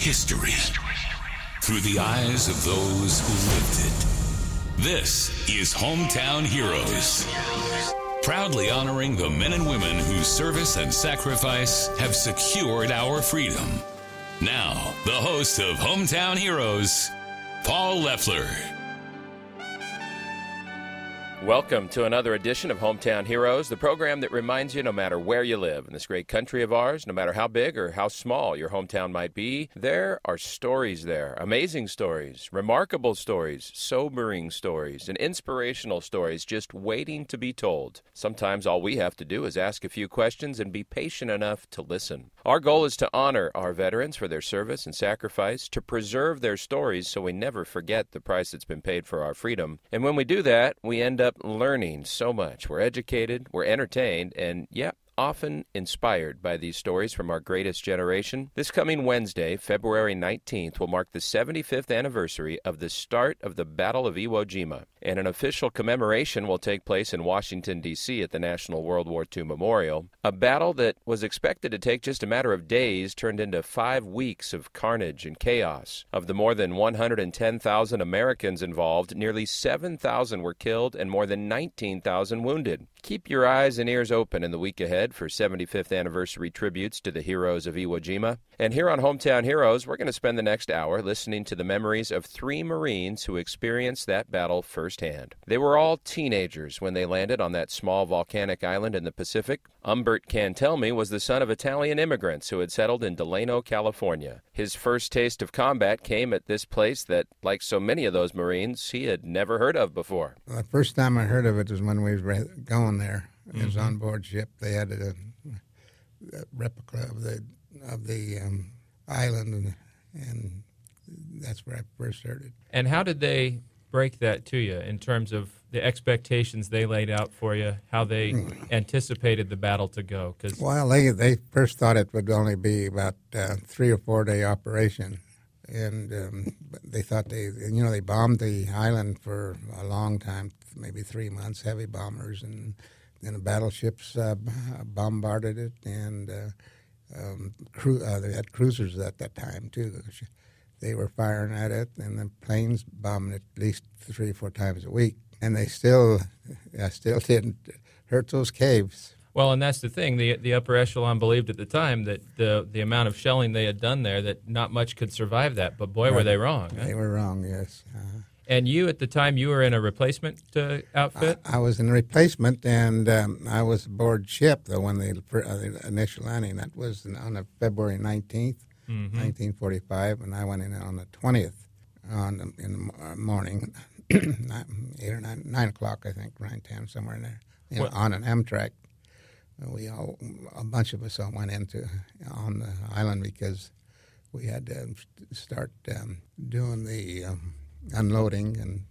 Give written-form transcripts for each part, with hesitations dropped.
history through the eyes of those who lived it. This is Hometown Heroes, proudly honoring the men and women whose service and sacrifice have secured our freedom. Now, the host of Hometown Heroes, Paul Leffler. Welcome to another edition of Hometown Heroes, the program that reminds you no matter where you live in this great country of ours, no matter how big or how small your hometown might be, there are stories there, amazing stories, remarkable stories, sobering stories, and inspirational stories just waiting to be told. Sometimes all we have to do is ask a few questions and be patient enough to listen. Our goal is to honor our veterans for their service and sacrifice, to preserve their stories so we never forget the price that's been paid for our freedom. And when we do that, we end up learning so much. We're educated, we're entertained, and often inspired by these stories from our greatest generation. This coming Wednesday, February 19th, will mark the 75th anniversary of the start of the Battle of Iwo Jima, and an official commemoration will take place in Washington, D.C. at the National World War II Memorial. A battle that was expected to take just a matter of days turned into 5 weeks of carnage and chaos. Of the more than 110,000 Americans involved, nearly 7,000 were killed and more than 19,000 wounded. Keep your eyes and ears open in the week ahead for 75th anniversary tributes to the heroes of Iwo Jima. And here on Hometown Heroes, we're going to spend the next hour listening to the memories of 3 Marines who experienced that battle firsthand. They were all teenagers when they landed on that small volcanic island in the Pacific. Humbert Cantelmi was the son of Italian immigrants who had settled in Delano, California. His first taste of combat came at this place that, like so many of those Marines, he had never heard of before. The first time I heard of it was when we were going there. It was on board ship. They had a replica of the island, and that's where I first heard it. And how did they break that to you in terms of the expectations they laid out for you, how they anticipated the battle to go? Well, they first thought it would only be about 3 or 4 day operation, and they thought they bombed the island for a long time, maybe 3 months, heavy bombers, and then the battleships bombarded it, and they had cruisers at that time too. They were firing at it, and the planes bombed it at least 3 or 4 times a week, and they still didn't hurt those caves. Well, and that's the thing. The upper echelon believed at the time that the amount of shelling they had done there, that not much could survive that. But boy, were they wrong. Huh? They were wrong, yes. And you, at the time, you were in a replacement outfit? I was in a replacement, and I was aboard ship, though, when the initial landing. That was on February 19th, 1945, and I went in on the 20th in the morning, 8 or 9 o'clock, I think, 9:10, somewhere in there, on an Amtrak. A bunch of us all went on the island because we had to start doing the unloading and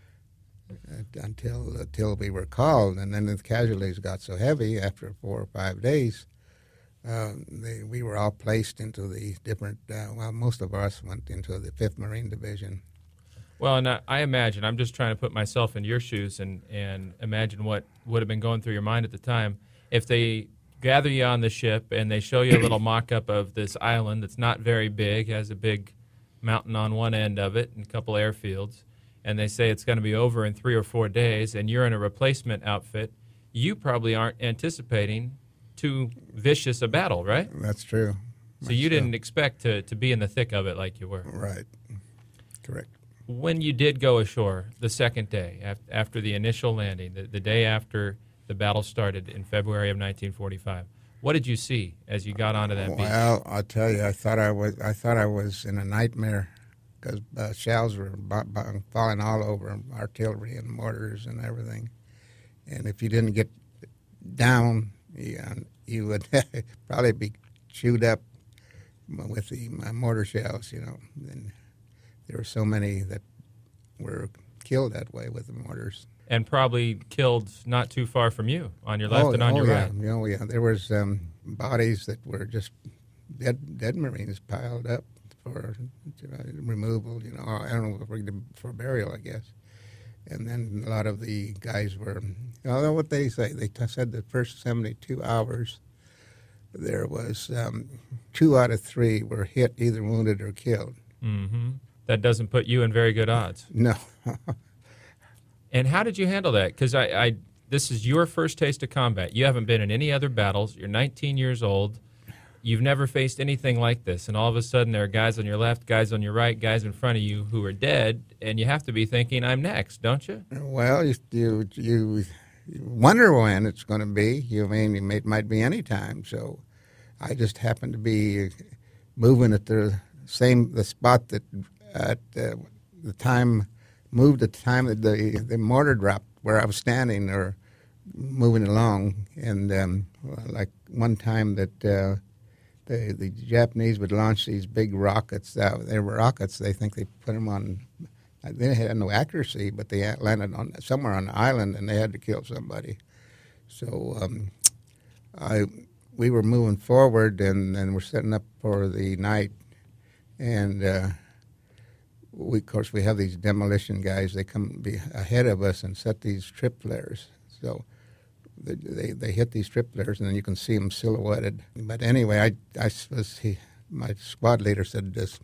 until we were called, and then the casualties got so heavy after 4 or 5 days. We were all placed into the different. Most of us went into the 5th Marine Division. Well, and I imagine, I'm just trying to put myself in your shoes and imagine what would have been going through your mind at the time if they gather you on the ship and they show you a little mock-up of this island that's not very big, has a big mountain on one end of it and a couple airfields, and they say it's going to be over in 3 or 4 days, and you're in a replacement outfit. You probably aren't anticipating too vicious a battle, right? That's true. So you didn't expect to be in the thick of it like you were. Right. Correct. When you did go ashore the second day, after the initial landing, the day after the battle started in February of 1945, what did you see as you got onto that beach? Well, I'll tell you, I thought I was in a nightmare because shells were falling all over, artillery and mortars and everything. And if you didn't get down, you would probably be chewed up with the mortar shells, And there were so many that were killed that way with the mortars. And probably killed not too far from you, on your left and on your right. Oh, yeah. There was bodies that were just dead Marines piled up for removal, I don't know, for burial, I guess. And then a lot of the guys were, what they say, they said the first 72 hours there was 2 out of 3 were hit, either wounded or killed. Mm-hmm. That doesn't put you in very good odds. No. And how did you handle that? Because this is your first taste of combat. You haven't been in any other battles. You're 19 years old. You've never faced anything like this. And all of a sudden there are guys on your left, guys on your right, guys in front of you who are dead, and you have to be thinking, I'm next, don't you? Well, you wonder when it's going to be. It might be any time. So I just happened to be moving at the spot that at the time that the mortar dropped where I was standing, or moving along. And like one time that the Japanese would launch these big rockets. They were rockets. They think they put them on. They had no accuracy, but they landed somewhere on the island, and they had to kill somebody. So we were moving forward, and we're setting up for the night. And of course, we have these demolition guys. They come ahead of us and set these trip flares. So they hit these trip flares, and then you can see them silhouetted. But anyway, my squad leader said, "Just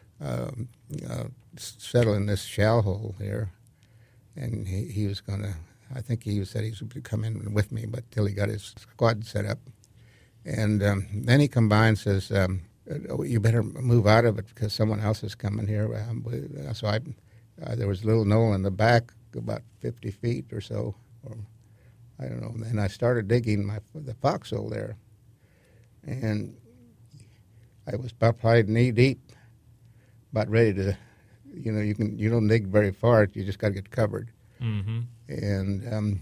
settle in this shell hole here," and he was going to. I think he said he was going to come in with me, but till he got his squad set up, and then he come by and says, "You better move out of it because someone else is coming here." So there was a little knoll in the back, about 50 feet or so, or I don't know. And I started digging the foxhole there, and I was probably knee deep, about ready to, you don't dig very far. You just got to get covered. Mm-hmm. And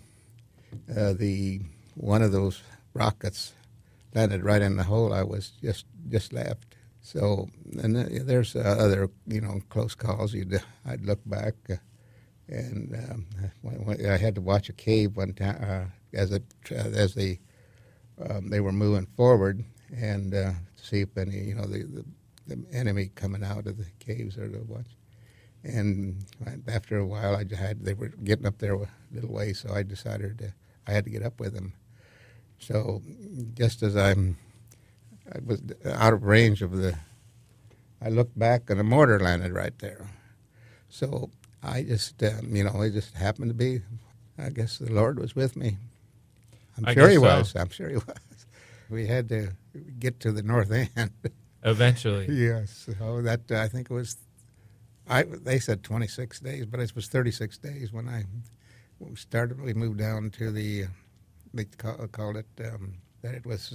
one of those rockets landed right in the hole I was just left. So, and there's other, close calls. I'd look back, and I had to watch a cave one time as they were moving forward, and see if any, the enemy coming out of the caves or to watch. And after a while, they were getting up there a little way, so I decided I had to get up with them. So just as I was out of range of I looked back and a mortar landed right there. So I just, it just happened to be, I guess the Lord was with me. I'm sure he was. We had to get to the north end. Eventually. Yes. So that, I think it was, they said 26 days, but it was 36 days when we moved down to they called it, that it was,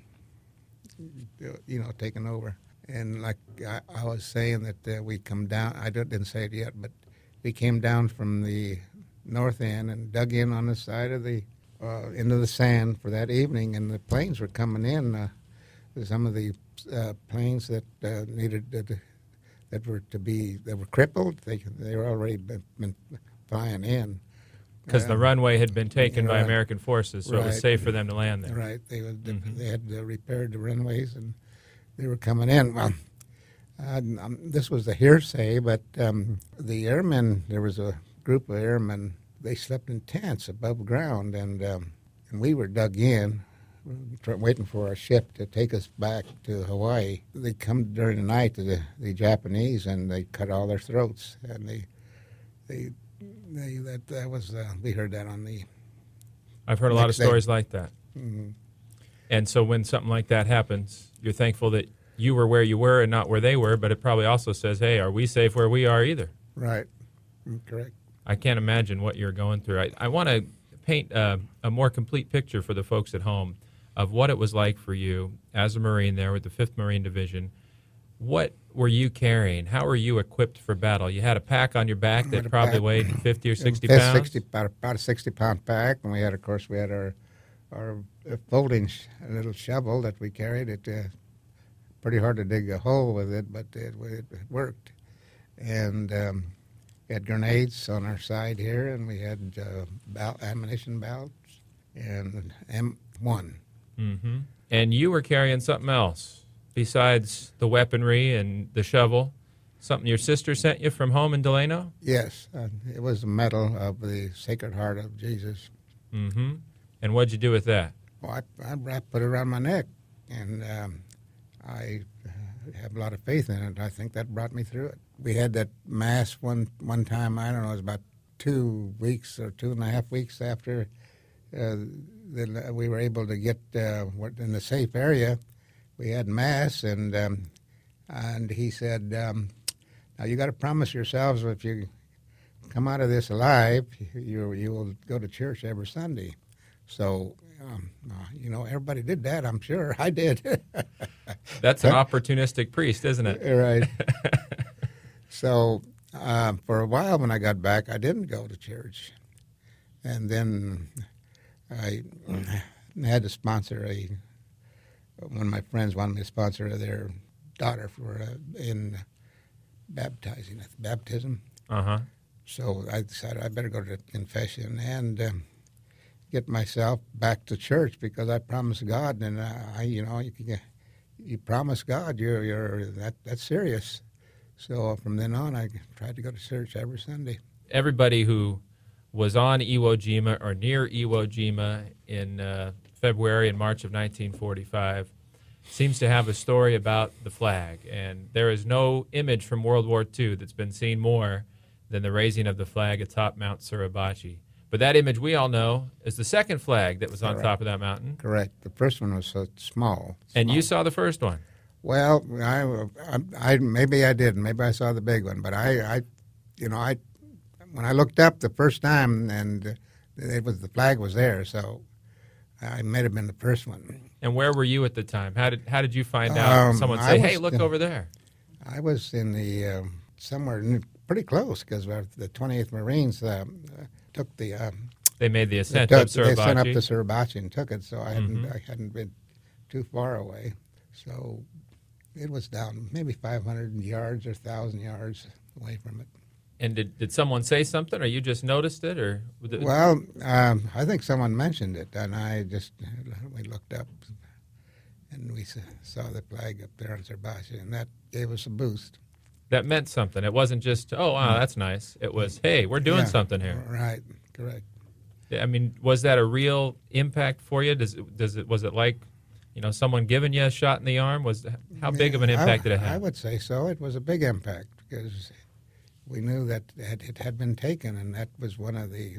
taken over. And like I was saying that we come down, I didn't say it yet, but we came down from the north end and dug in on the side of into the sand for that evening, and the planes were coming in. Some of the planes that that were crippled, they were already been flying in. Because the runway had been taken by American forces, so right. It was safe for them to land there. Right. They had repaired the runways, and they were coming in. Well, this was a hearsay, but the airmen, there was a group of airmen, they slept in tents above ground, and we were dug in, waiting for our ship to take us back to Hawaii. They come during the night, the Japanese, and they cut all their throats, and that was we heard that on the. I've heard a lot of stories like that. Mm-hmm. And so when something like that happens, you're thankful that you were where you were and not where they were, but it probably also says, hey, are we safe where we are either? Right. Correct. I can't imagine what you're going through. I want to paint a more complete picture for the folks at home of what it was like for you as a Marine there with the 5th Marine Division. What were you carrying? How were you equipped for battle? You had a pack on your back that probably weighed 50 or 60 pounds? About a 60-pound pack, and we had our folding little shovel that we carried. It pretty hard to dig a hole with it, but it worked. And we had grenades on our side here, and we had ammunition belts and M1. Mm-hmm. And you were carrying something else besides the weaponry and the shovel, something your sister sent you from home in Delano? Yes. It was a medal of the Sacred Heart of Jesus. Mm-hmm. And what'd you do with that? Well, I put it around my neck, and I have a lot of faith in it. I think that brought me through it. We had that mass one time, I don't know, it was about 2 weeks or 2.5 weeks after we were able to get in the safe area. We had mass, and he said, now you got to promise yourselves if you come out of this alive, you will go to church every Sunday. So, everybody did that, I'm sure. I did. That's an opportunistic priest, isn't it? Right. So, for a while when I got back, I didn't go to church. And then I had to sponsor one of my friends wanted me to sponsor their daughter in baptism. Uh-huh. So I decided I better go to confession and get myself back to church because I promised God, and you promise God, that's serious. So from then on, I tried to go to church every Sunday. Everybody who was on Iwo Jima or near Iwo Jima in February and March of 1945 seems to have a story about the flag. And there is no image from World War II that's been seen more than the raising of the flag atop Mount Suribachi. But that image we all know is the second flag that was on top of that mountain. Correct. The first one was so small. And you saw the first one. Well, I maybe I didn't. Maybe I saw the big one. But when I looked up the first time, and the flag was there, so I might have been the first one. And where were you at the time? How did you find out? Someone say, "Hey, look over there." I was in the somewhere pretty close because the 28th Marines took the. They made the ascent up Suribachi. They sent up to Suribachi and took it, so I hadn't been too far away. So it was down maybe 500 yards or 1,000 yards away from it. And did someone say something, or you just noticed it, or? Well, I think someone mentioned it, and we looked up, and we saw the flag up there on Suribachi, and that gave us a boost. That meant something. It wasn't just, oh, wow, that's nice. It was, hey, we're doing something here. Right, correct. I mean, was that a real impact for you? Was it like, someone giving you a shot in the arm? How big of an impact did it have? I would say so. It was a big impact because we knew that it had been taken, and that was one of the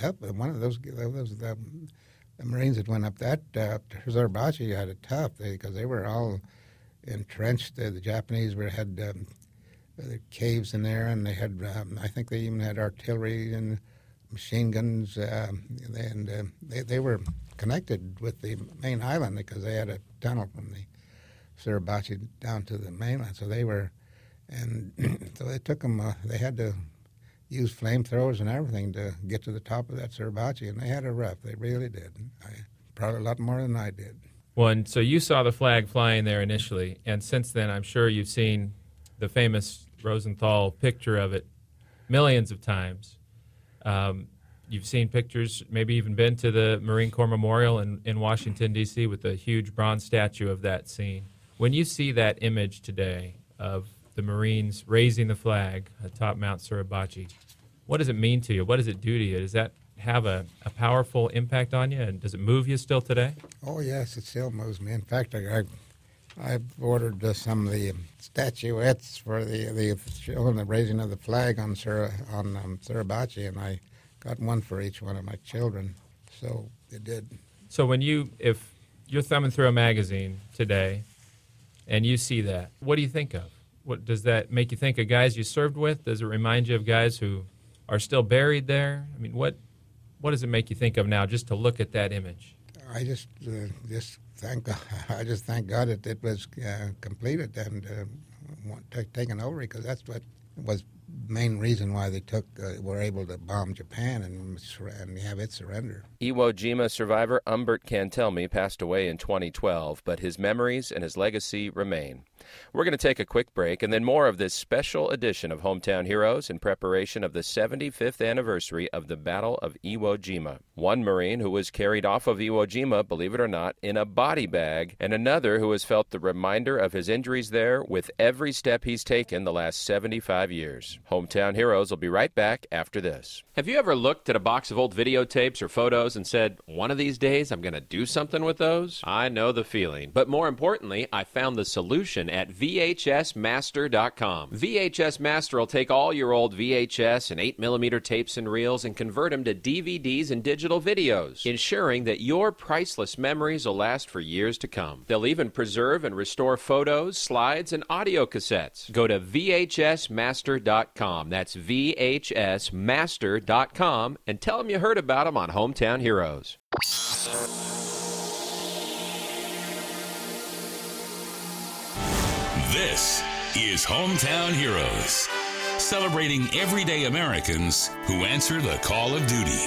Marines that went up that to Suribachi had it tough because they were all entrenched. The Japanese had the caves in there, and they had I think they even had artillery and machine guns, and they were connected with the main island because they had a tunnel from the Suribachi down to the mainland. So they were. And so they took them, they had to use flamethrowers and everything to get to the top of that Suribachi, and they had it rough. They really did. Probably a lot more than I did. Well, and so you saw the flag flying there initially, and since then I'm sure you've seen the famous Rosenthal picture of it millions of times. You've seen pictures, maybe even been to the Marine Corps Memorial in Washington, D.C. with a huge bronze statue of that scene. When you see that image today of the Marines raising the flag atop Mount Suribachi, what does it mean to you? What does it do to you? Does that have a powerful impact on you, and does it move you still today? Oh, yes, it still moves me. In fact, I've ordered some of the statuettes for the showing the raising of the flag on Suribachi, and I got one for each one of my children, so it did. So if you're thumbing through a magazine today and you see that, what do you think of? What does that make you think of? Guys you served with? Does it remind you of guys who are still buried there? I mean, what does it make you think of now just to look at that image? I just thank God. I just thank God that it was completed and taken over, because that's what was the main reason why they were able to bomb Japan and have it surrender. Iwo Jima survivor Humbert Cantelmi passed away in 2012, but his memories and his legacy remain. We're going to take a quick break and then more of this special edition of Hometown Heroes in preparation of the 75th anniversary of the Battle of Iwo Jima. One Marine who was carried off of Iwo Jima, believe it or not, in a body bag, and another who has felt the reminder of his injuries there with every step he's taken the last 75 years. Hometown Heroes will be right back after this. Have you ever looked at a box of old videotapes or photos and said, one of these days I'm going to do something with those? I know the feeling. But more importantly, I found the solution at VHSmaster.com. VHS Master will take all your old VHS and 8mm tapes and reels and convert them to DVDs and digital videos, ensuring that your priceless memories will last for years to come. They'll even preserve and restore photos, slides, and audio cassettes. Go to VHSmaster.com. That's VHSmaster.com and tell them you heard about them on Hometown Heroes. This is Hometown Heroes, celebrating everyday Americans who answer the call of duty.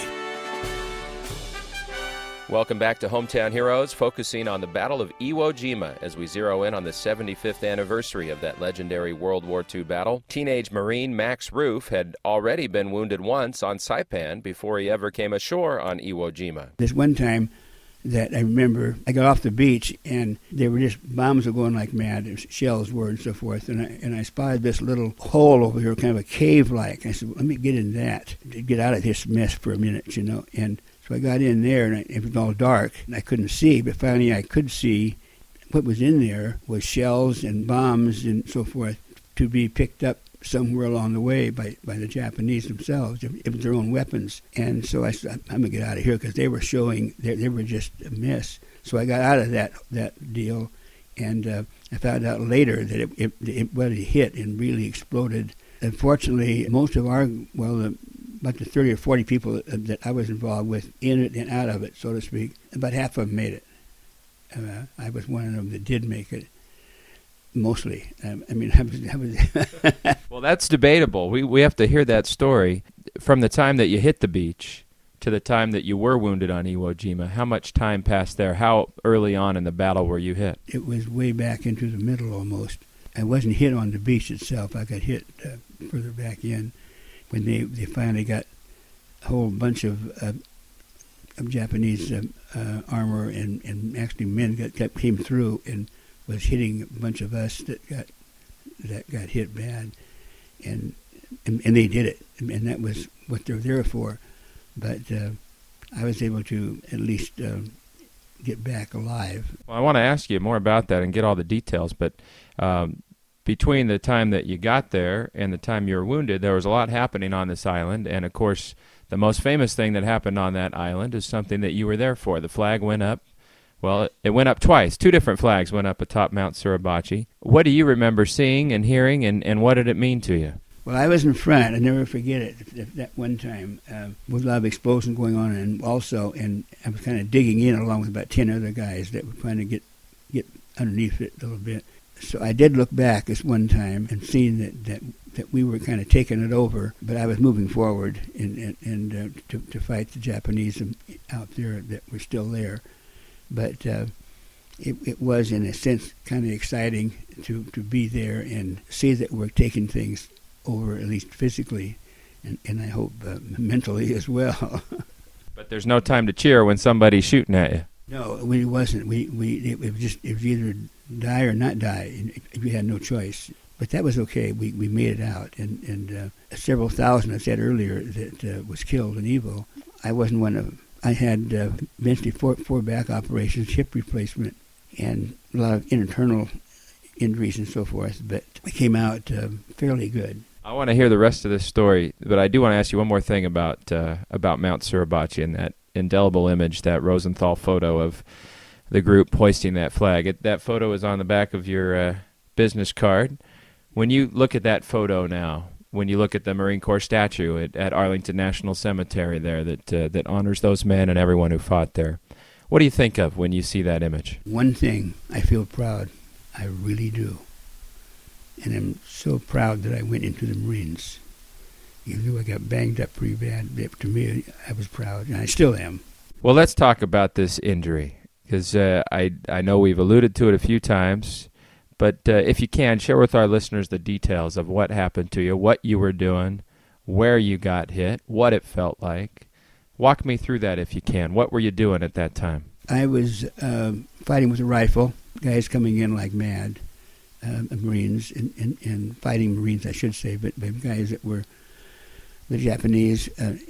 Welcome back to Hometown Heroes, focusing on the Battle of Iwo Jima as we zero in on the 75th anniversary of that legendary World War II battle. Teenage Marine Max Roof had already been wounded once on Saipan before he ever came ashore on Iwo Jima. This one time that I remember, I got off the beach and there were just bombs were going like mad, shells were and so forth, and I spotted this little hole over here, kind of a cave-like. I said, well, let me get in that to get out of this mess for a minute, and so I got in there, and it was all dark, and I couldn't see, but finally I could see what was in there was shells and bombs and so forth to be picked up somewhere along the way by the Japanese themselves. It was their own weapons. And so I said, I'm going to get out of here because they were showing, they were just a mess. So I got out of that deal, and I found out later that it hit and really exploded. Unfortunately, most of about the 30 or 40 people that I was involved with in it and out of it, so to speak, about half of them made it. I was one of them that did make it, mostly. I was Well, that's debatable. We have to hear that story. From the time that you hit the beach to the time that you were wounded on Iwo Jima, how much time passed there? How early on in the battle were you hit? It was way back into the middle almost. I wasn't hit on the beach itself. I got hit further back in when they finally got a whole bunch of Japanese armor and actually men came through and was hitting a bunch of us that got hit bad, and they did it, and that was what they're there for. But I was able to at least get back alive. Well, I want to ask you more about that and get all the details, but between the time that you got there and the time you were wounded, there was a lot happening on this island, and of course, the most famous thing that happened on that island is something that you were there for. The flag went up. Well, it went up twice. 2 different flags went up atop Mount Suribachi. What do you remember seeing and hearing, and what did it mean to you? Well, I was in front. I never forget it. That one time, with a lot of explosion going on, and I was kind of digging in along with about 10 other guys that were trying to get underneath it a little bit. So I did look back this one time and seeing that we were kind of taking it over, but I was moving forward and to fight the Japanese out there that were still there. But it was, in a sense, kind of exciting to be there and see that we're taking things over, at least physically, and I hope mentally as well. But there's no time to cheer when somebody's shooting at you. No, it wasn't. It was either die or not die. We had no choice. But that was okay. We made it out, and several thousand, I said earlier, that was killed in Iwo. I wasn't one of them. I had eventually four back operations, hip replacement, and a lot of internal injuries and so forth, but I came out fairly good. I want to hear the rest of this story, but I do want to ask you one more thing about Mount Suribachi and that indelible image, that Rosenthal photo of the group hoisting that flag. That photo is on the back of your business card. When you look at that photo now, when you look at the Marine Corps statue at Arlington National Cemetery there that honors those men and everyone who fought there, what do you think of when you see that image? One thing, I feel proud. I really do. And I'm so proud that I went into the Marines. Even though I got banged up pretty bad, to me, I was proud, and I still am. Well, let's talk about this injury, because I know we've alluded to it a few times, But if you can, share with our listeners the details of what happened to you, what you were doing, where you got hit, what it felt like. Walk me through that if you can. What were you doing at that time? I was fighting with a rifle, guys coming in like mad, Marines, and fighting Marines, I should say, but guys that were the Japanese,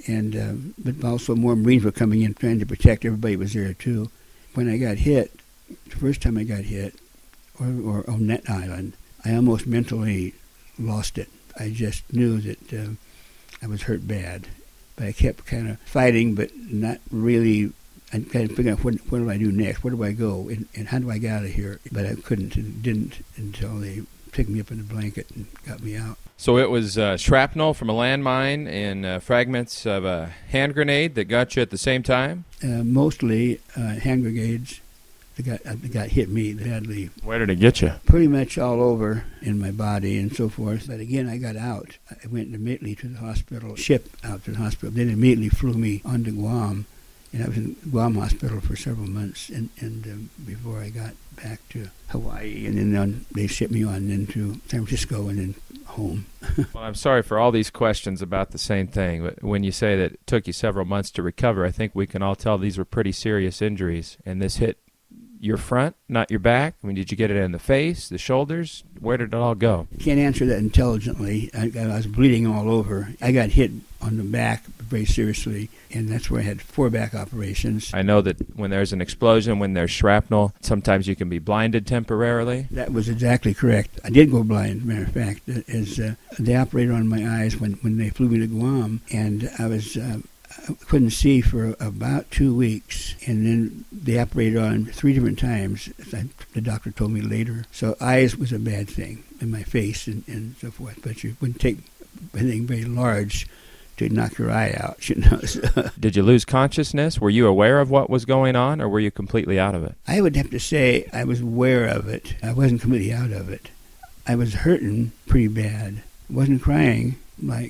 but also more Marines were coming in trying to protect. Everybody was there too. When I got hit, the first time I got hit, or on that island, I almost mentally lost it. I just knew that I was hurt bad. But I kept kind of fighting, but not really. I kind of figured out what do I do next? Where do I go? And how do I get out of here? But I couldn't and didn't until they picked me up in a blanket and got me out. So it was shrapnel from a landmine and fragments of a hand grenade that got you at the same time? Mostly hand grenades that hit me badly. Where did it get you? Pretty much all over in my body and so forth. But again, I got out. I went immediately to the hospital, shipped out to the hospital. Then immediately flew me on to Guam. And I was in Guam Hospital for several months and before I got back to Hawaii. And then they shipped me on into San Francisco and then home. Well, I'm sorry for all these questions about the same thing. But when you say that it took you several months to recover, I think we can all tell these were pretty serious injuries. And this hit your front, not your back? I mean, did you get it in the face, the shoulders? Where did it all go? Can't answer that intelligently. I was bleeding all over. I got hit on the back very seriously, and that's where I had 4 back operations. I know that when there's an explosion, when there's shrapnel, sometimes you can be blinded temporarily. That was exactly correct. I did go blind, matter of fact, as they operated on my eyes when they flew me to Guam, and I was... I couldn't see for about 2 weeks, and then they operated on 3 different times, the doctor told me later. So eyes was a bad thing, in my face and so forth, but you wouldn't take anything very large to knock your eye out, you know. So. Did you lose consciousness? Were you aware of what was going on, or were you completely out of it? I would have to say I was aware of it. I wasn't completely out of it. I was hurting pretty bad. I wasn't crying like...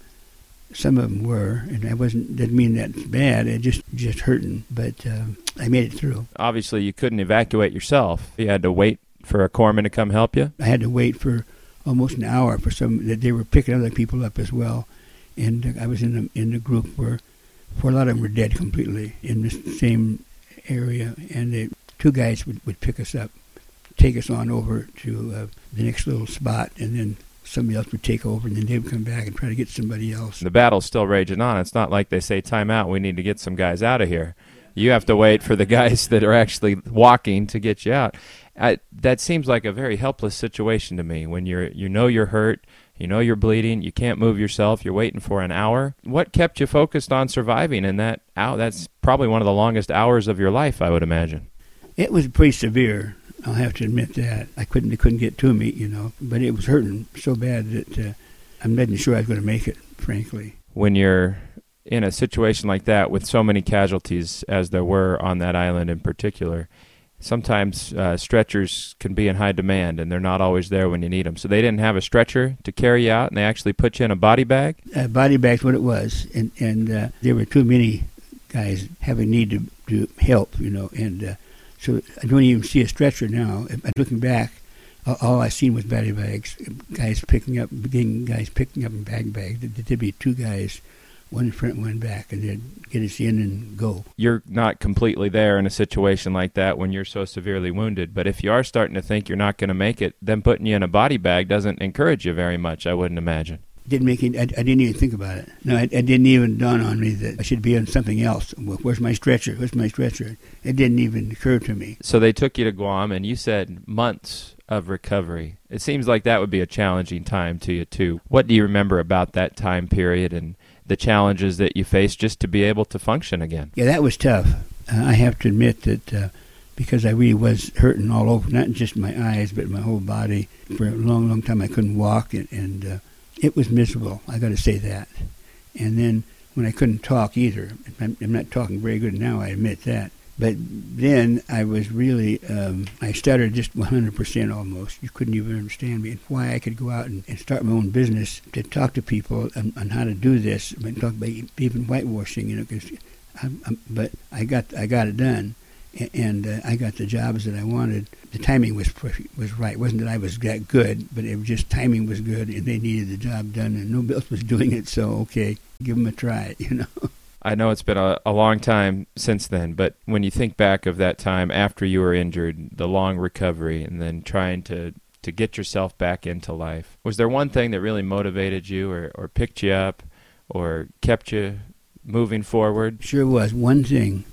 some of them were, and didn't mean that's bad. It just hurting, but I made it through. Obviously, you couldn't evacuate yourself. You had to wait for a corpsman to come help you? I had to wait for almost an hour for that they were picking other people up as well, and I was in the group where a lot of them were dead completely in this same area, and 2 guys would pick us up, take us on over to the next little spot, and then somebody else would take over, and then they would come back and try to get somebody else. The battle's still raging on. It's not like they say, time out, we need to get some guys out of here. You have to wait for the guys that are actually walking to get you out. That seems like a very helpless situation to me when you know you're hurt, you know you're bleeding, you can't move yourself, you're waiting for an hour. What kept you focused on surviving in that hour? That's probably one of the longest hours of your life, I would imagine. It was pretty severe. I'll have to admit that. They couldn't get to me, you know, but it was hurting so bad that I'm not even sure I was going to make it, frankly. When you're in a situation like that with so many casualties as there were on that island in particular, sometimes stretchers can be in high demand and they're not always there when you need them. So they didn't have a stretcher to carry you out and they actually put you in a body bag? Body bag's what it was, and there were too many guys having need to help, you know, and so I don't even see a stretcher now. Looking back, all I seen was body bags, guys picking up in bags. There'd be 2 guys, one in front, one back, and they'd get us in and go. You're not completely there in a situation like that when you're so severely wounded, but if you are starting to think you're not going to make it, then putting you in a body bag doesn't encourage you very much, I wouldn't imagine. I didn't even think about it. No, it didn't even dawn on me that I should be on something else. Where's my stretcher? It didn't even occur to me. So they took you to Guam, and you said months of recovery. It seems like that would be a challenging time to you, too. What do you remember about that time period and the challenges that you faced just to be able to function again? Yeah, that was tough. I have to admit that because I really was hurting all over, not just my eyes, but my whole body. For a long, long time I couldn't walk, and it was miserable, I got to say that. And then when I couldn't talk either, I'm not talking very good now, I admit that. But then I was really, I stuttered just 100% almost. You couldn't even understand me. And why I could go out and start my own business to talk to people on how to do this, and talk about even whitewashing, you know, but I got it done. and I got the jobs that I wanted. The timing was right. It wasn't that I was that good, but it was just timing was good, and they needed the job done, and nobody else was doing it, so okay, give them a try, I know it's been a long time since then, but when you think back of that time after you were injured, the long recovery, and then trying to get yourself back into life, was there one thing that really motivated you or picked you up or kept you moving forward? Sure was. One thing,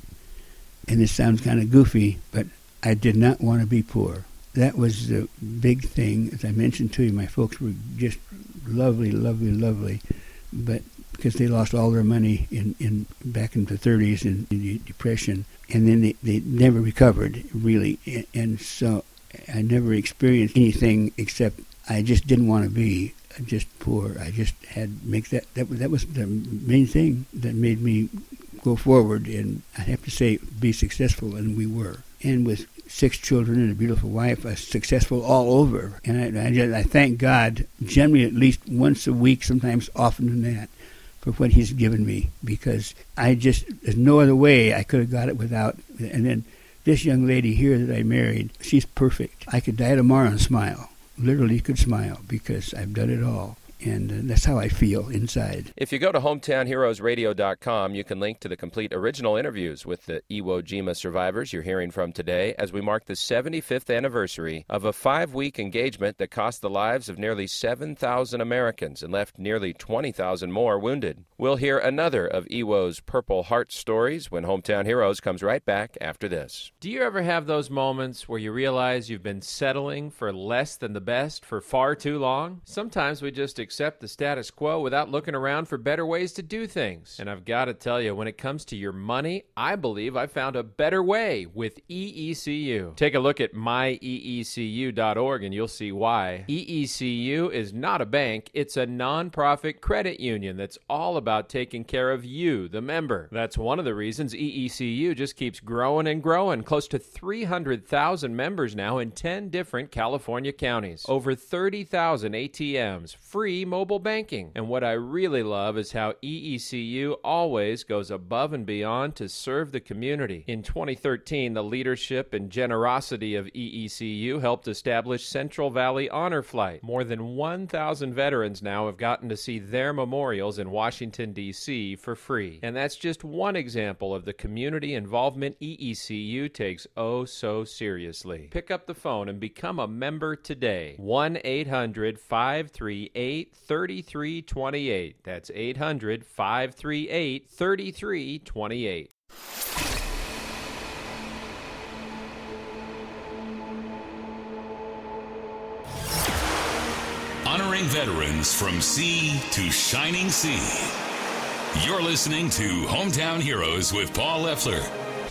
and this sounds kind of goofy, but I did not want to be poor. That was the big thing. As I mentioned to you, my folks were just lovely, lovely, lovely, but because they lost all their money in back in the 30s in the Depression, and then they never recovered, really. And so I never experienced anything except I just didn't want to be just poor. I just had to make that was the main thing that made me go forward, and I have to say, be successful, and we were. And with 6 children and a beautiful wife, I was successful all over. And I thank God, generally at least once a week, sometimes often than that, for what He's given me, because there's no other way I could have got it without. And then this young lady here that I married, she's perfect. I could die tomorrow and smile. Literally could smile, because I've done it all. And that's how I feel inside. If you go to hometownheroesradio.com, you can link to the complete original interviews with the Iwo Jima survivors you're hearing from today as we mark the 75th anniversary of a 5-week engagement that cost the lives of nearly 7,000 Americans and left nearly 20,000 more wounded. We'll hear another of Iwo's Purple Heart stories when Hometown Heroes comes right back after this. Do you ever have those moments where you realize you've been settling for less than the best for far too long? Sometimes we just accept the status quo without looking around for better ways to do things. And I've got to tell you, when it comes to your money, I believe I found a better way with EECU. Take a look at myeecu.org and you'll see why. EECU is not a bank, it's a nonprofit credit union that's all about taking care of you, the member. That's one of the reasons EECU just keeps growing and growing. Close to 300,000 members now in 10 different California counties. Over 30,000 ATMs, free mobile banking. And what I really love is how EECU always goes above and beyond to serve the community. In 2013, the leadership and generosity of EECU helped establish Central Valley Honor Flight. More than 1,000 veterans now have gotten to see their memorials in Washington, D.C. for free. And that's just one example of the community involvement EECU takes oh so seriously. Pick up the phone and become a member today. 1-800-538-3328. That's 800-538-3328. Honoring veterans from sea to shining sea. You're listening to Hometown Heroes with Paul Leffler.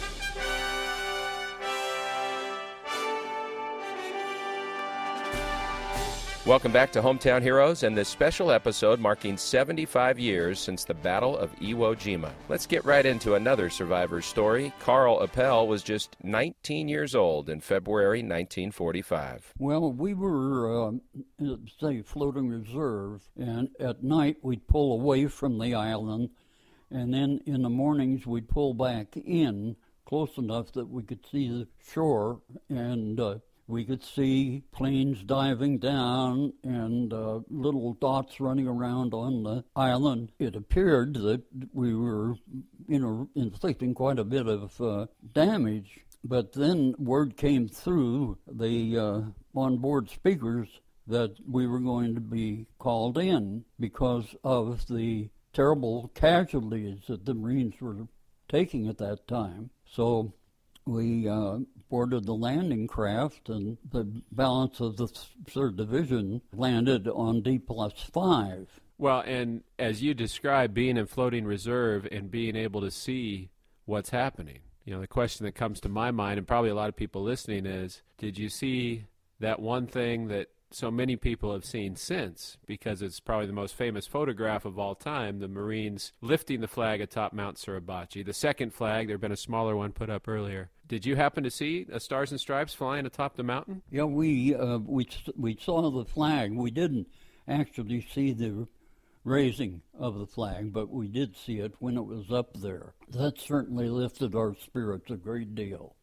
Welcome back to Hometown Heroes and this special episode marking 75 years since the Battle of Iwo Jima. Let's get right into another survivor's story. Carl Appel was just 19 years old in February 1945. Well, we were, say, floating reserve, and at night we'd pull away from the island, and then in the mornings we'd pull back in close enough that we could see the shore, and we could see planes diving down and little dots running around on the island. It appeared that we were, inflicting quite a bit of damage. But then word came through the onboard speakers that we were going to be called in because of the terrible casualties that the Marines were taking at that time. So we boarded the landing craft, and the balance of the 3rd Division landed on D+5. Well, and as you described, being in floating reserve and being able to see what's happening, the question that comes to my mind, and probably a lot of people listening, is, did you see that one thing that so many people have seen since, because it's probably the most famous photograph of all time, the Marines lifting the flag atop Mount Suribachi. The second flag, there had been a smaller one put up earlier. Did you happen to see a Stars and Stripes flying atop the mountain? Yeah, we saw the flag. We didn't actually see the raising of the flag, but we did see it when it was up there. That certainly lifted our spirits a great deal.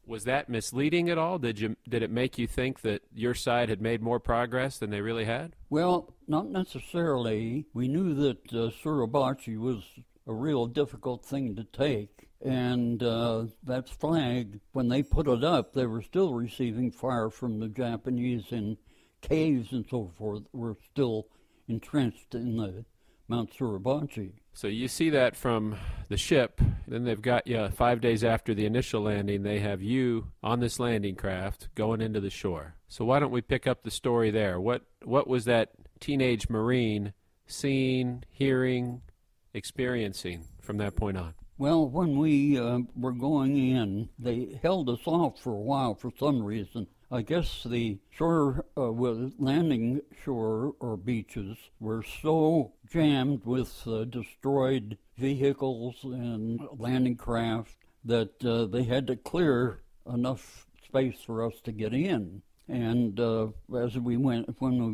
Was that misleading at all? Did it make you think that your side had made more progress than they really had? Well, not necessarily. We knew that Suribachi was a real difficult thing to take, and that flag, when they put it up, they were still receiving fire from the Japanese in caves and so forth, were still entrenched in the Mount Suribachi. So you see that from the ship. Then they've got you 5 days after the initial landing. They have you on this landing craft going into the shore. So why don't we pick up the story there? What was that teenage Marine seeing, hearing, experiencing from that point on? Well, when we were going in, they held us off for a while for some reason. I guess the shore, landing shore or beaches were so jammed with destroyed vehicles and landing craft that they had to clear enough space for us to get in. And when we went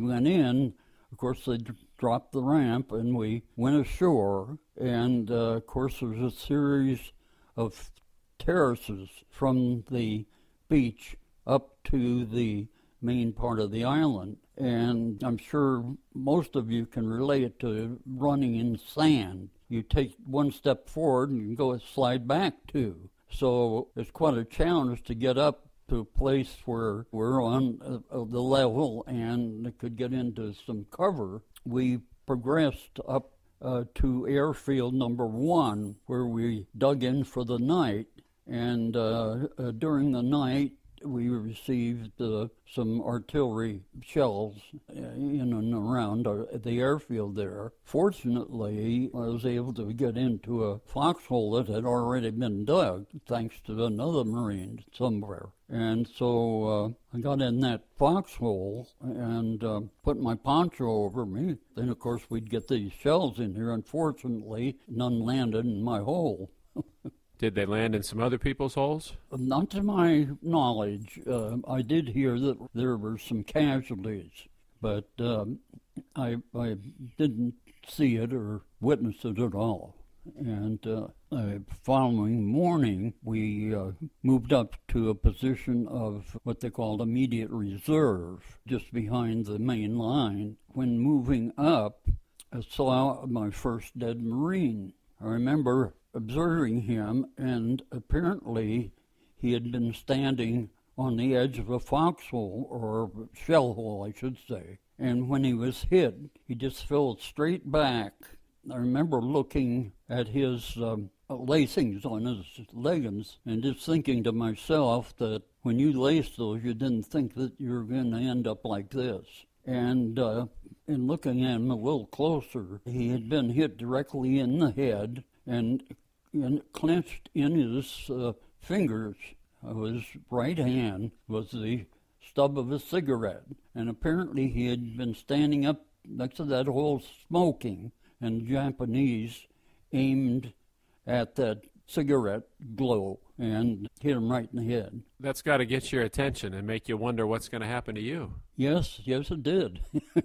in, of course, they dropped the ramp and we went ashore. And of course, there was a series of terraces from the beach up to the main part of the island. And I'm sure most of you can relate to running in sand. You take one step forward and you go slide back two. So it's quite a challenge to get up to a place where we're on the level and could get into some cover. We progressed up to airfield number 1, where we dug in for the night. And during the night, we received some artillery shells in and around the airfield there. Fortunately, I was able to get into a foxhole that had already been dug, thanks to another Marine somewhere. And so I got in that foxhole and put my poncho over me. Then, of course, we'd get these shells in here. Unfortunately, none landed in my hole. Did they land in some other people's holes? Not to my knowledge. I did hear that there were some casualties, but I didn't see it or witness it at all. And the following morning, we moved up to a position of what they called immediate reserve, just behind the main line. When moving up, I saw my first dead Marine. I remember observing him, and apparently he had been standing on the edge of a foxhole, or shell hole, I should say. And when he was hit, he just fell straight back. I remember looking at his lacings on his leggings and just thinking to myself that when you laced those, you didn't think that you were going to end up like this. And in looking at him a little closer, he had been hit directly in the head, and clenched in his fingers of his right hand was the stub of a cigarette. And apparently he had been standing up next to that hole smoking, and the Japanese aimed at that cigarette glow and hit him right in the head. That's got to get your attention and make you wonder what's going to happen to you. Yes, it did.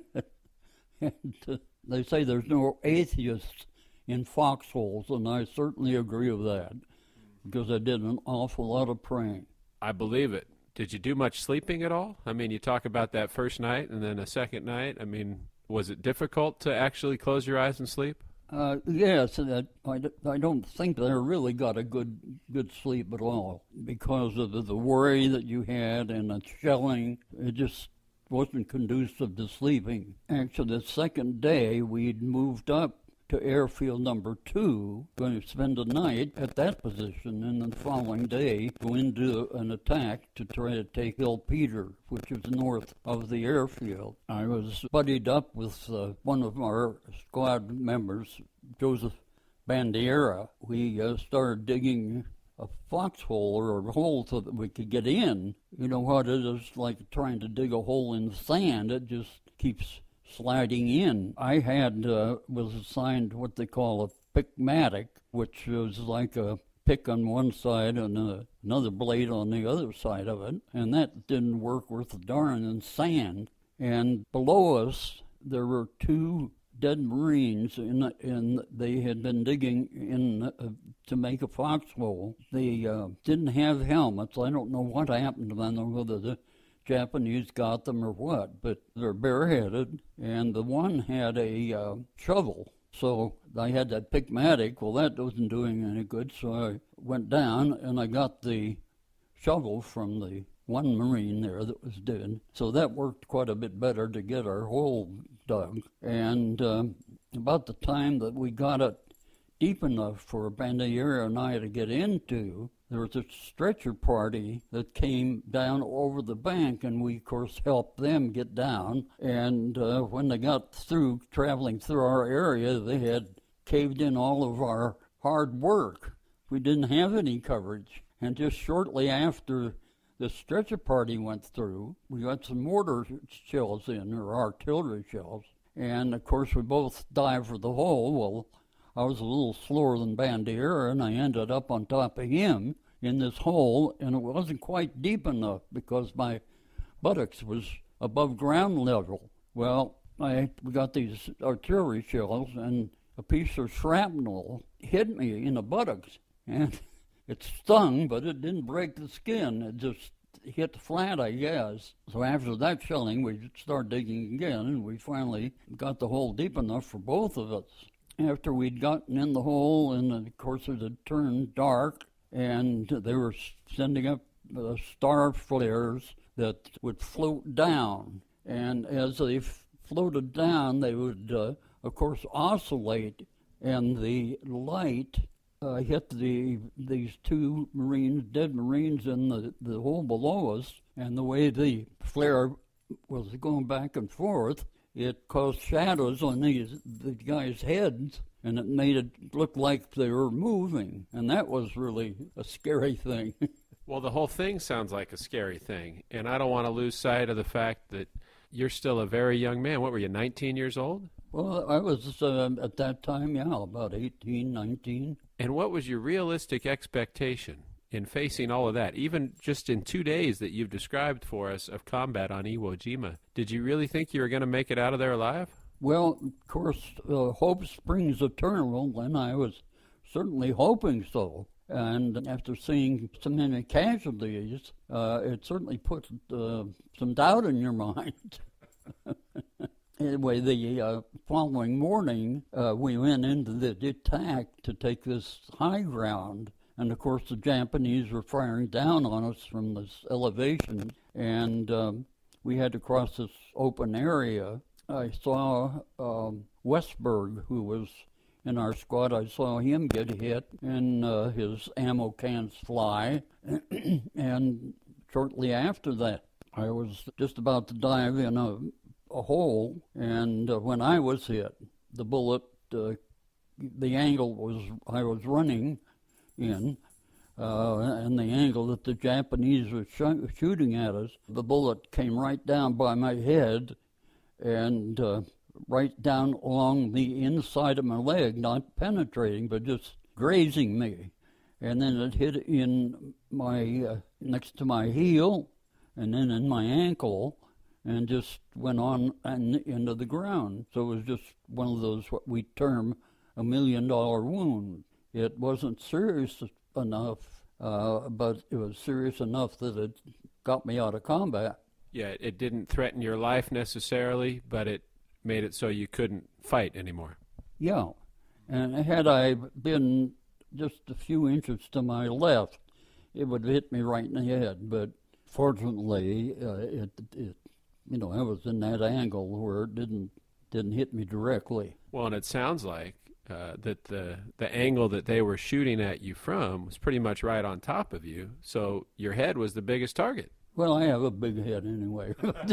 And they say there's no atheists in foxholes, and I certainly agree with that, because I did an awful lot of praying. I believe it. Did you do much sleeping at all? I mean, you talk about that first night and then a second night. I mean, was it difficult to actually close your eyes and sleep? Yes, I don't think that I really got a good sleep at all, because of the worry that you had and the shelling. It just wasn't conducive to sleeping. Actually, the second day, we'd moved up to airfield number 2, going to spend the night at that position, and the following day go into an attack to try to take Hill Peter, which is north of the airfield. I was buddied up with one of our squad members, Joseph Bandiera. We started digging a foxhole or a hole so that we could get in. You know what it is like trying to dig a hole in the sand. It just keeps sliding in. I was assigned what they call a pickmatic, which was like a pick on one side and another blade on the other side of it, and that didn't work worth a darn in sand. And below us, there were 2 dead Marines, and they had been digging in to make a foxhole. They didn't have helmets. I don't know what happened to them, whether the Japanese got them or what, but they're bareheaded, and the one had a shovel. So I had that Picmatic. Well, that wasn't doing any good, so I went down and I got the shovel from the one Marine there that was dead. So that worked quite a bit better to get our hole dug. And about the time that we got it deep enough for Bandera and I to get into, there was a stretcher party that came down over the bank, and we, of course, helped them get down. And when they got through traveling through our area, they had caved in all of our hard work. We didn't have any coverage. And just shortly after the stretcher party went through, we got some mortar shells in, or artillery shells. And, of course, we both dived for the hole. Well, I was a little slower than Bandera, and I ended up on top of him in this hole, and it wasn't quite deep enough because my buttocks was above ground level. Well, we got these artillery shells, and a piece of shrapnel hit me in the buttocks, and it stung, but it didn't break the skin. It just hit flat, I guess. So after that shelling, we started digging again, and we finally got the hole deep enough for both of us. After we'd gotten in the hole, and of course it had turned dark, and they were sending up star flares that would float down. And as they floated down, they would, of course, oscillate, and the light hit these two Marines, dead Marines, in the hole below us. And the way the flare was going back and forth, it caused shadows on the guys' heads, and it made it look like they were moving. And that was really a scary thing. Well, the whole thing sounds like a scary thing. And I don't want to lose sight of the fact that you're still a very young man. What were you, 19 years old? Well, I was, at that time, about 18, 19. And what was your realistic expectation in facing all of that, even just in 2 days that you've described for us of combat on Iwo Jima? Did you really think you were going to make it out of there alive? Well, of course, hope springs eternal, and I was certainly hoping so. And after seeing so many casualties, it certainly puts some doubt in your mind. Anyway, the following morning, we went into the attack to take this high ground. And, of course, the Japanese were firing down on us from this elevation, and we had to cross this open area. I saw Westberg, who was in our squad. I saw him get hit, and his ammo cans fly. And shortly after that, I was just about to dive in a hole, and when I was hit, the bullet, the angle I was running in, and the angle that the Japanese were shooting at us, the bullet came right down by my head and right down along the inside of my leg, not penetrating, but just grazing me. And then it hit in my next to my heel, and then in my ankle, and just went on and into the ground. So it was just one of those, what we term, $1 million wound. It wasn't serious enough, but it was serious enough that it got me out of combat. Yeah, it didn't threaten your life necessarily, but it made it so you couldn't fight anymore. Yeah, and had I been just a few inches to my left, it would have hit me right in the head. But fortunately, I was in that angle where it didn't hit me directly. Well, and it sounds like that the angle that they were shooting at you from was pretty much right on top of you, so your head was the biggest target. Well, I have a big head anyway.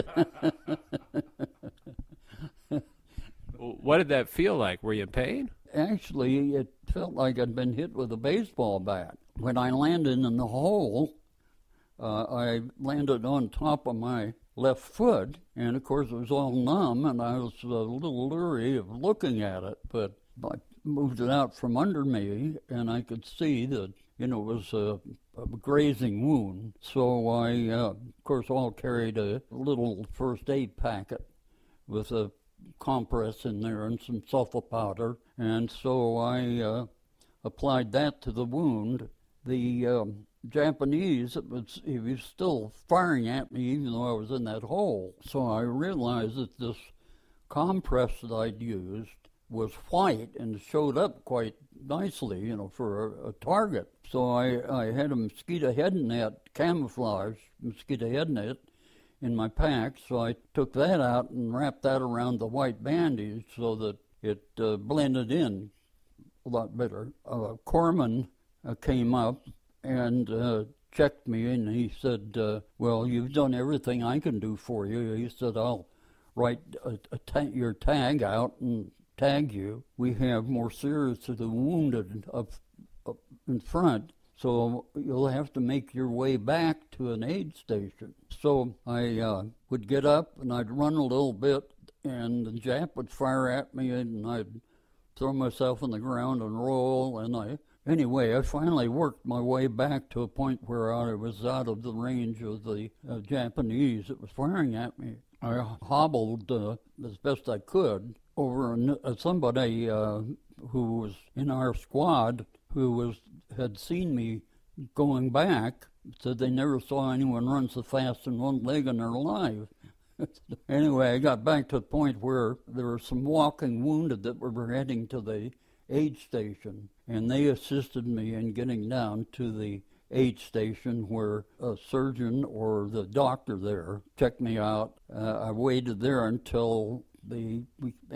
What did that feel like? Were you in pain? Actually, it felt like I'd been hit with a baseball bat. When I landed in the hole, I landed on top of my left foot, and of course it was all numb, and I was a little leery of looking at it, but I moved it out from under me, and I could see that, it was a grazing wound. So I, of course, all carried a little first aid packet with a compress in there and some sulfa powder, and so I applied that to the wound. The Japanese, he was still firing at me even though I was in that hole. So I realized that this compress that I'd used was white and showed up quite nicely, for a target. So I had a mosquito head net, camouflage mosquito head net in my pack, so I took that out and wrapped that around the white bandage so that it blended in a lot better. Corpsman came up and checked me, and he said, well, you've done everything I can do for you. He said, I'll write your tag out and tag you. We have more seriously wounded up in front, so you'll have to make your way back to an aid station. So I would get up and I'd run a little bit, and the Jap would fire at me, and I'd throw myself on the ground and roll. And I finally worked my way back to a point where I was out of the range of the Japanese that was firing at me. I hobbled as best I could over somebody who was in our squad who had seen me going back, said they never saw anyone run so fast in one leg in their life. Anyway, I got back to the point where there were some walking wounded that were heading to the aid station, and they assisted me in getting down to the aid station where a surgeon or the doctor there checked me out. I waited there until they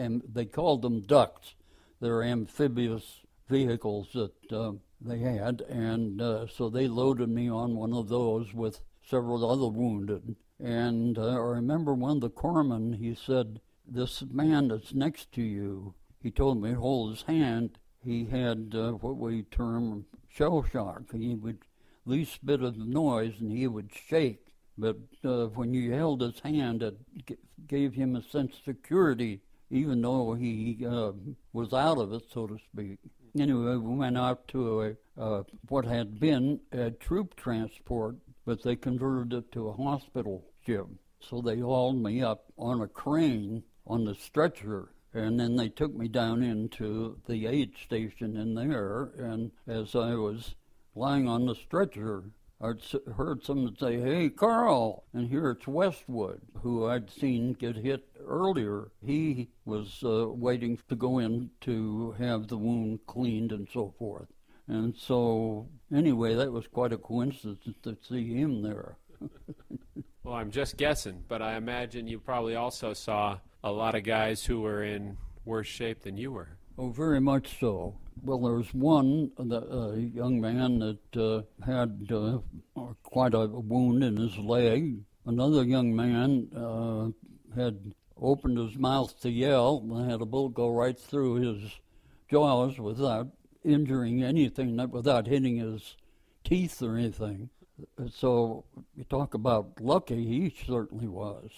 called them ducks. They're amphibious vehicles that they had, and so they loaded me on one of those with several other wounded. And I remember one of the corpsmen, he said, this man that's next to you, he told me to hold his hand. He had what we term shell shock. He would least bit of noise and he would shake. But when you held his hand, it gave him a sense of security, even though he was out of it, so to speak. Anyway, we went out to what had been a troop transport, but they converted it to a hospital ship. So they hauled me up on a crane on the stretcher, and then they took me down into the aid station in there, and as I was lying on the stretcher, I'd heard someone say, "Hey, Carl!" And here it's Westwood, who I'd seen get hit earlier. He was waiting to go in to have the wound cleaned and so forth. And so, anyway, that was quite a coincidence to see him there. Well, I'm just guessing, but I imagine you probably also saw a lot of guys who were in worse shape than you were. Oh, very much so. Well, there was one young man that had quite a wound in his leg. Another young man had opened his mouth to yell and had a bullet go right through his jaws without injuring anything, without hitting his teeth or anything. So you talk about lucky, he certainly was.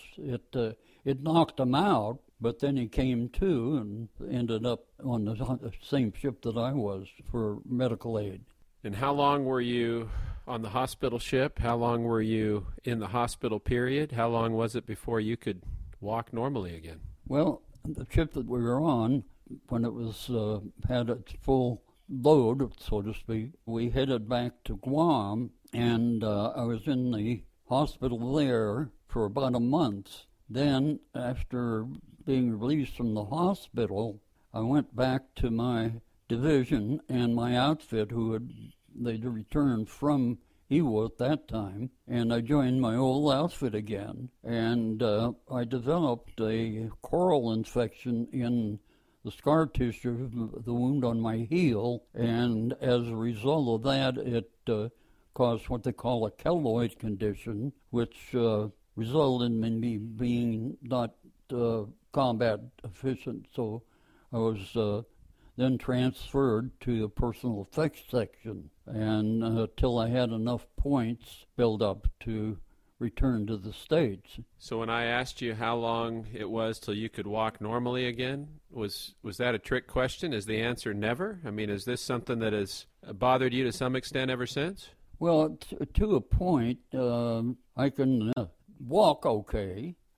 It knocked him out, but then he came to and ended up on the same ship that I was for medical aid. And how long were you on the hospital ship? How long were you in the hospital period? How long was it before you could walk normally again? Well, the ship that we were on, when it was had its full load, so to speak, we headed back to Guam, and I was in the hospital there for about a month. Then, after being released from the hospital, I went back to my division and my outfit, they'd returned from Iwo at that time, and I joined my old outfit again. And I developed a coral infection in the scar tissue of the wound on my heel, and as a result of that, it caused what they call a keloid condition, which resulted in me being not combat efficient. So I was then transferred to the personal effects section, and until I had enough points built up to return to the States. So when I asked you how long it was till you could walk normally again, was that a trick question? Is the answer never? I mean, is this something that has bothered you to some extent ever since? Well, to a point, I can walk okay.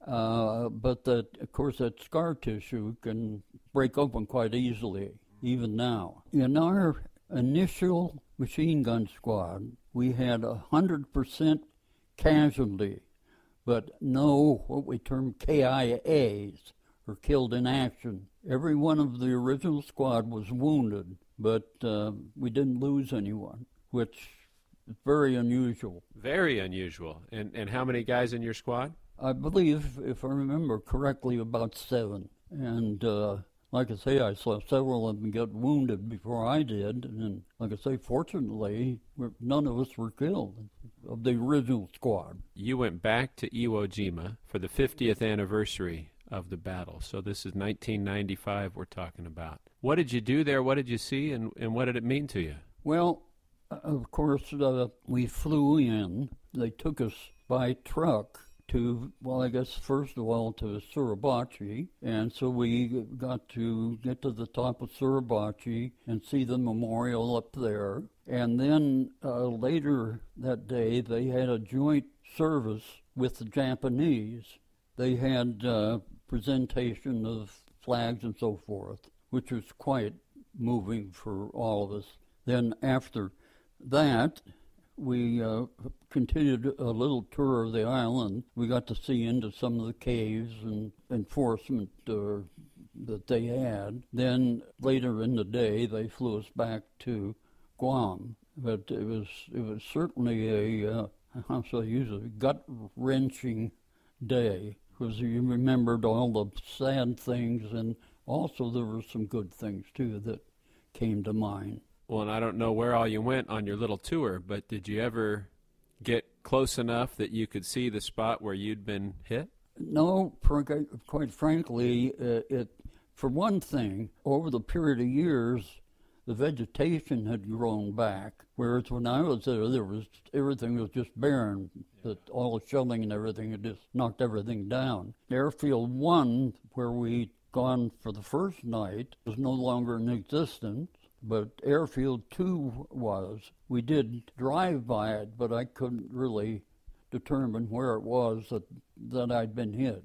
but that, of course, that scar tissue can break open quite easily, even now. In our initial machine gun squad, we had 100% casualty, but no what we term KIAs, or killed in action. Every one of the original squad was wounded, but we didn't lose anyone, which is very unusual. Very unusual. And how many guys in your squad? I believe, if I remember correctly, about 7. And like I say, I saw several of them get wounded before I did. And like I say, fortunately, none of us were killed of the original squad. You went back to Iwo Jima for the 50th anniversary of the battle. So this is 1995 we're talking about. What did you do there? What did you see? And what did it mean to you? Well, of course, we flew in. They took us by truck to, well, I guess first of all to Suribachi, and so we got to get to the top of Suribachi and see the memorial up there. And then later that day, they had a joint service with the Japanese. They had presentation of flags and so forth, which was quite moving for all of us. Then after that, we continued a little tour of the island. We got to see into some of the caves and enforcement that they had. Then later in the day, they flew us back to Guam. But it was certainly a gut-wrenching day, because you remembered all the sad things, and also there were some good things too that came to mind. Well, and I don't know where all you went on your little tour, but did you ever get close enough that you could see the spot where you'd been hit? No, quite frankly, for one thing, over the period of years, the vegetation had grown back, whereas when I was there, everything was just barren. That all the shelling and everything had just knocked everything down. Airfield 1, where we'd gone for the first night, was no longer in existence. But Airfield 2 was. We did drive by it, but I couldn't really determine where it was that I'd been hit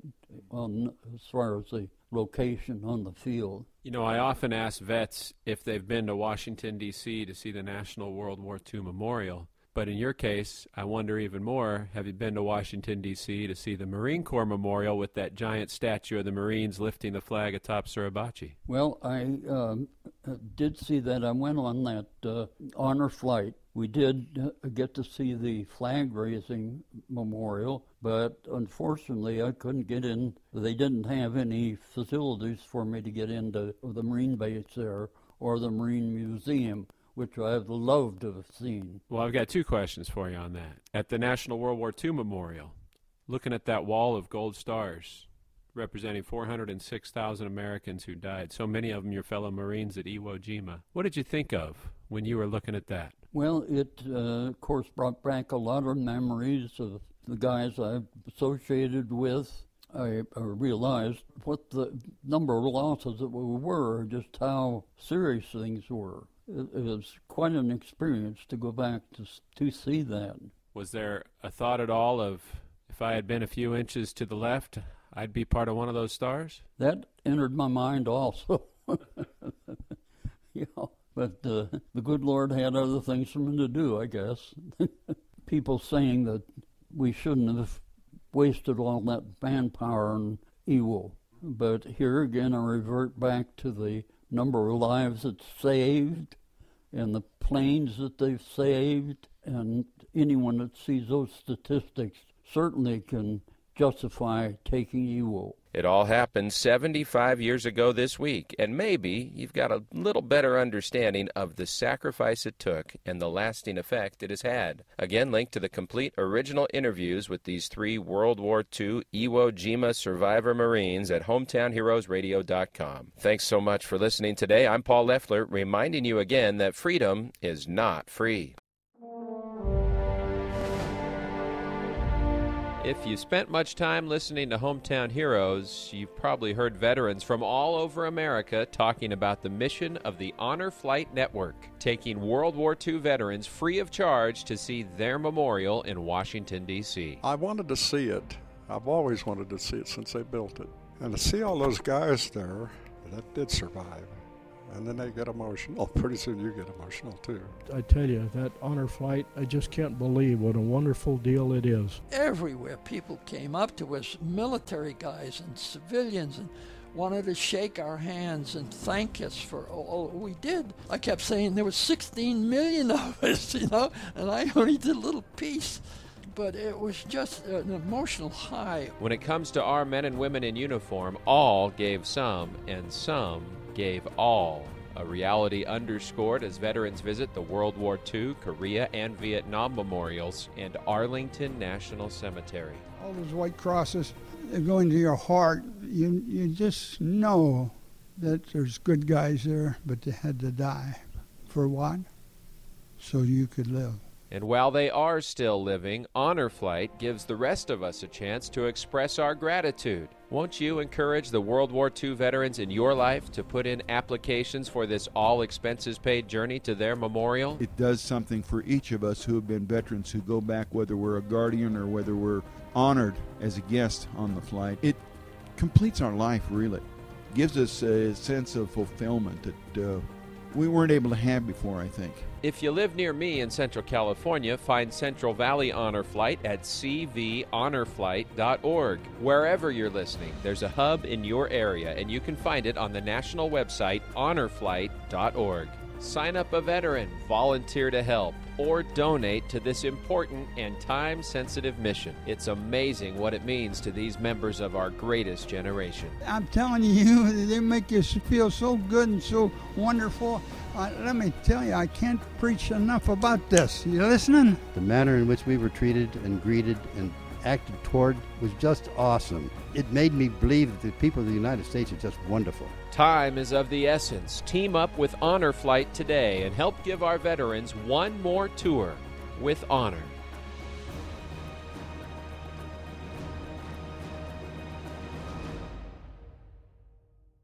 as far as the location on the field. You know, I often ask vets if they've been to Washington, D.C. to see the National World War II Memorial. But in your case, I wonder even more, have you been to Washington, D.C. to see the Marine Corps Memorial with that giant statue of the Marines lifting the flag atop Suribachi? Well, I did see that. I went on that honor flight. We did get to see the flag-raising memorial, but unfortunately I couldn't get in. They didn't have any facilities for me to get into the Marine base there or the Marine Museum, which I've loved to have seen. Well, I've got 2 questions for you on that. At the National World War II Memorial, looking at that wall of gold stars representing 406,000 Americans who died, so many of them your fellow Marines at Iwo Jima, what did you think of when you were looking at that? Well, it, of course, brought back a lot of memories of the guys I've associated with. I realized what the number of losses that we were, just how serious things were. It was quite an experience to go back to see that. Was there a thought at all of, if I had been a few inches to the left, I'd be part of one of those stars? That entered my mind also. But the good Lord had other things for me to do, I guess. People saying that we shouldn't have wasted all that manpower in Iwo. But here again, I revert back to the number of lives it's saved and the planes that they've saved, and anyone that sees those statistics certainly can justify taking Iwo. It all happened 75 years ago this week, and maybe you've got a little better understanding of the sacrifice it took and the lasting effect it has had. Again, link to the complete original interviews with these 3 World War II Iwo Jima survivor Marines at hometownheroesradio.com. Thanks so much for listening today. I'm Paul Leffler, reminding you again that freedom is not free. If you spent much time listening to Hometown Heroes, you've probably heard veterans from all over America talking about the mission of the Honor Flight Network, taking World War II veterans free of charge to see their memorial in Washington, D.C. I wanted to see it I've always wanted to see it since they built it. And to see all those guys there that did survive, and then they get emotional. Pretty soon you get emotional too. I tell you, that honor flight, I just can't believe what a wonderful deal it is. Everywhere people came up to us, military guys and civilians, and wanted to shake our hands and thank us for all we did. I kept saying there were 16 million of us, and I only did a little piece. But it was just an emotional high. When it comes to our men and women in uniform, all gave some, and some gave all. A reality underscored as veterans visit the World War II, Korea, and Vietnam memorials and Arlington National Cemetery. All those white crosses, they go into your heart. You just know that there's good guys there, but they had to die. For what? So you could live. And while they are still living, Honor Flight gives the rest of us a chance to express our gratitude. Won't you encourage the World War II veterans in your life to put in applications for this all-expenses-paid journey to their memorial? It does something for each of us who have been veterans who go back, whether we're a guardian or whether we're honored as a guest on the flight. It completes our life, really. Gives us a sense of fulfillment that we weren't able to have before, I think. If you live near me in Central California, find Central Valley Honor Flight at cvhonorflight.org. Wherever you're listening, there's a hub in your area, and you can find it on the national website, honorflight.org. Sign up a veteran, volunteer to help, or donate to this important and time-sensitive mission. It's amazing what it means to these members of our greatest generation. I'm telling you, they make you feel so good and so wonderful. Let me tell you, I can't preach enough about this. You listening? The manner in which we were treated and greeted and acted toward was just awesome. It made me believe that the people of the United States are just wonderful. Time is of the essence. Team up with Honor Flight today and help give our veterans one more tour with honor.